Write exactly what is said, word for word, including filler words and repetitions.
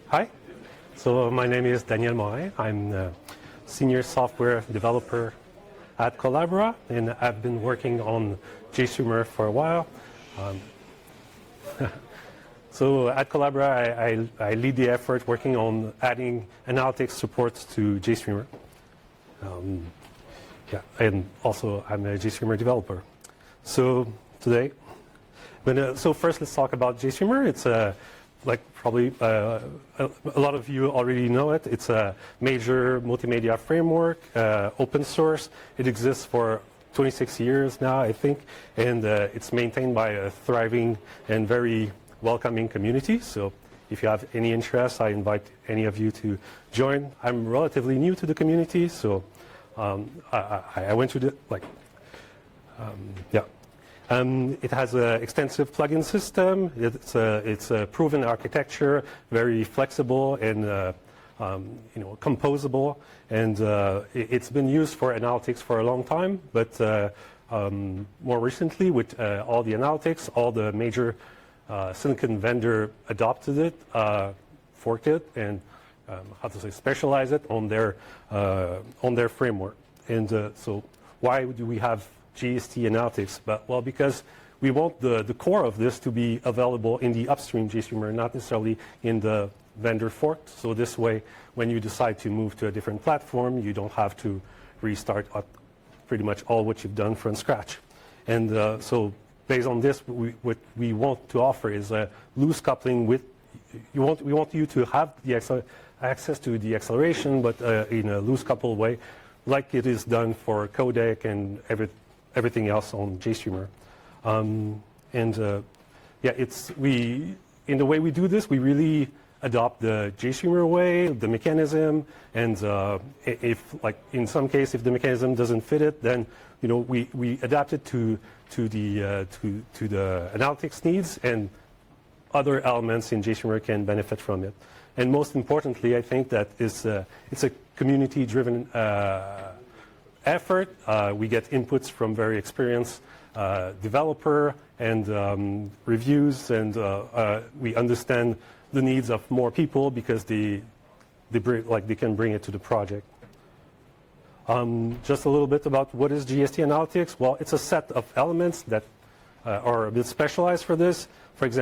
Hi, so my name is Daniel Morin. I'm a senior software developer at Collabora, and I've been working on JStreamer for a while. Um, so at Collabora, I, I, I lead the effort working on adding analytics support to JStreamer. Um, yeah, and also I'm a JStreamer developer. So today, when, uh, so first let's talk about JStreamer. It's a like probably uh, a, a lot of you already know it. It's a major multimedia framework, uh, open source. It exists for twenty-six years now, I think, and uh, it's maintained by a thriving and very welcoming community. So if you have any interest, I invite any of you to join. I'm relatively new to the community, so um, I, I went through the, like, um, yeah. Um, it has an extensive plugin system. It's a, it's a proven architecture, very flexible and uh, um, you know, composable. And uh, it, it's been used for analytics for a long time, but uh, um, more recently with uh, all the analytics, all the major uh, silicon vendor adopted it, uh, forked it, and um, how to say, specialize it on their, uh, on their framework. And uh, so why do we have G S T analytics? But well, because we want the, the core of this to be available in the upstream JStreamer, not necessarily in the vendor fork. So this way, when you decide to move to a different platform, you don't have to restart pretty much all what you've done from scratch. And uh, so based on this, we, what we want to offer is a loose coupling with, you want, we want you to have the access to the acceleration, but uh, in a loose coupled way, like it is done for codec and every, everything else on JStreamer. Um, and uh, yeah, it's, we, in the way we do this, we really adopt the JStreamer way, the mechanism, and uh, if, like, in some case, if the mechanism doesn't fit it, then, you know, we, we adapt it to, to, the, uh, to, to the analytics needs, and other elements in JStreamer can benefit from it. And most importantly, I think that is, uh, it's a community-driven uh, effort. Uh, we get inputs from very experienced uh, developer and um, reviews, and uh, uh, we understand the needs of more people because they, they, bring, like, they can bring it to the project. Um, just a little bit about what is G S T Analytics. Well, it's a set of elements that uh, are a bit specialized for this. For example,